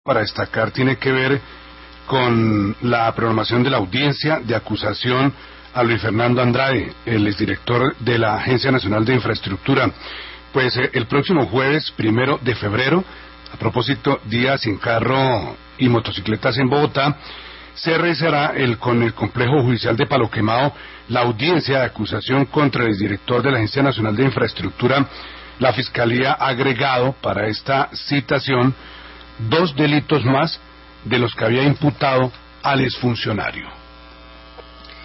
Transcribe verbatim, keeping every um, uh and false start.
para destacar tiene que ver con la programación de la audiencia de acusación a Luis Fernando Andrade, el exdirector de la Agencia Nacional de Infraestructura. Pues eh, el próximo jueves, primero de febrero, a propósito, día sin carro y motocicletas en Bogotá, se realizará el, con el Complejo Judicial de Palo Quemado la audiencia de acusación contra el exdirector de la Agencia Nacional de Infraestructura. La Fiscalía ha agregado para esta citación dos delitos más de los que había imputado al exfuncionario.